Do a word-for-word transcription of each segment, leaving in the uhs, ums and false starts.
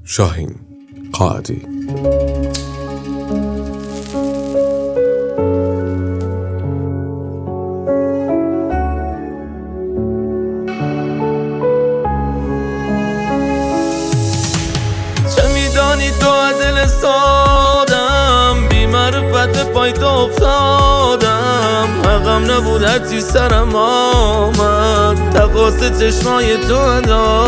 شاهین قائدی. چه میدانی تو دل سادم، بی معرفت پای تو افتادم، حقم نبود هرچی سرم آمد، تقاص چشمای تو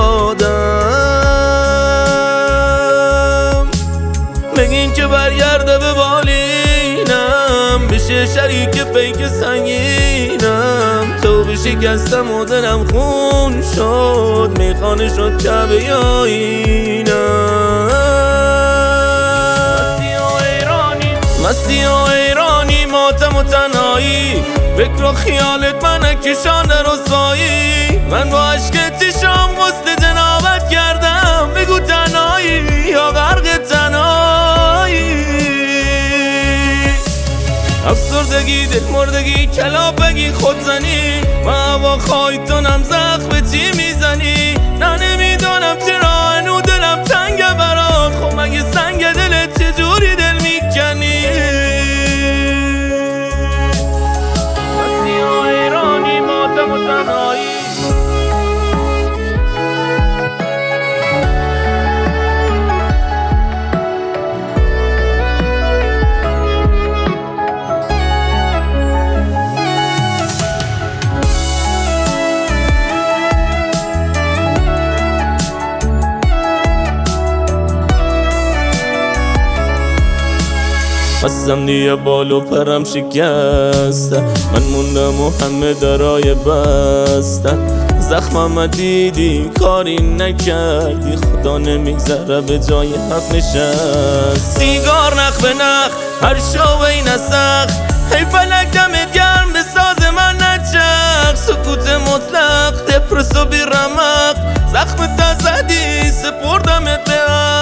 دادم. بگین که برگرده به بالینم، بشه شریک پیک سنگینم، تو بشکستم و دلم خون شد، میخانه شد کعبه یا اینم. مستی و ایرانی ماتم و تنهایی، فکر و خیالت من کشان در رسوایی، من با عشق چشام غسل جنابت کردم، بگو تنهایی یا غرق تنهایی. افسردگی دل مردگی کلافگی خودزنی، و هوا خواهی تو نم زخم چی میزنی، نه نمیدانم چرا هنو دلم تنگه برات، خب مگه سنگ دلت چجوری دل میکنی؟ مستی و ایرانی ماتم و تنهایی. هستم دیگه بالو پرم شکسته، من موندم و همه درای بسته، زخمم دیدی کاری نکردی، خدا نمیگذره به جای حق نشست. سیگار نخ به نخ هر شوی نسخ، هی فلک دمت گرم به ساز من نچخ، سکوت مطلق دپرس و بی رمق، زخم تزدی سپردمت به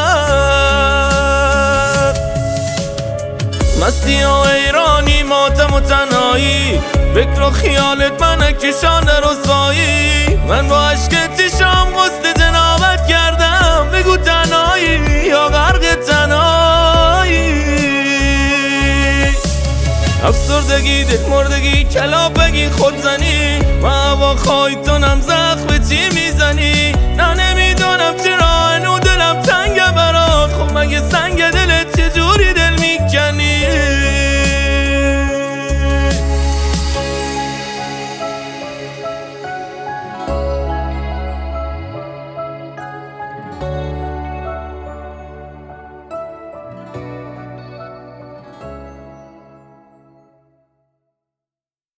حق. مستی و ایرانی ماتم و تنهایی، فکر و خیالت من کشان در رسوایی، من با عشق چشام غسل جنابت کردم، بگو تنهایی یا غرق تنهایی. افسردگی دل مردگی کلافگی خودزنی، و هوا خواهی تو نم زخم چی میزنی، نه